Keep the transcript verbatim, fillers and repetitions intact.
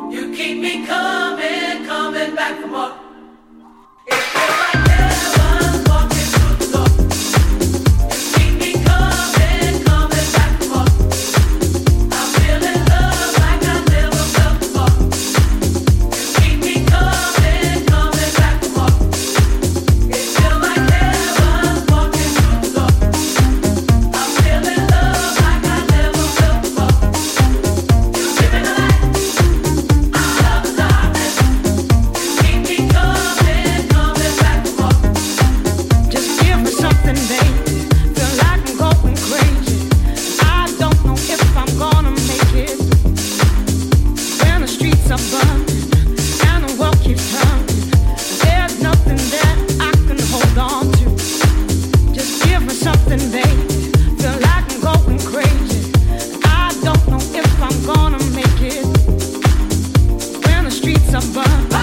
You keep me coming, coming back for more. It feels like heaven walking through the door. You keep me coming, coming back for more. I'm feeling love like I never felt before. You keep me coming, coming back for more. It feels like heaven walking through the door. I'm feeling love like I never felt before. You give me the light. Somebody